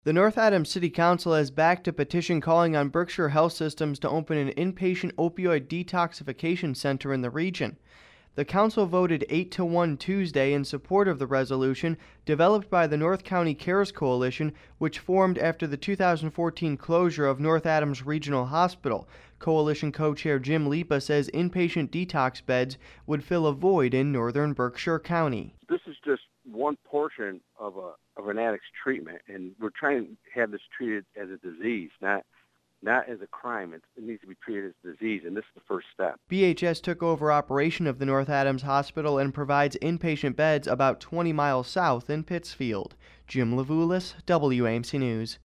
The North Adams City Council has backed a petition calling on Berkshire Health Systems to open an inpatient opioid detoxification center in the region. The council voted 8-1 Tuesday in support of the resolution developed by the North County Cares Coalition, which formed after the 2014 closure of North Adams Regional Hospital. Coalition co-chair Jim Lipa says inpatient detox beds would fill a void in northern Berkshire County. This is just one portion of an addict's treatment, and we're trying to have this treated as a disease, not as a crime. It needs to be treated as a disease, and this is the first step. BHS took over operation of the North Adams Hospital and provides inpatient beds about 20 miles south in Pittsfield. Jim Levulis, WAMC News.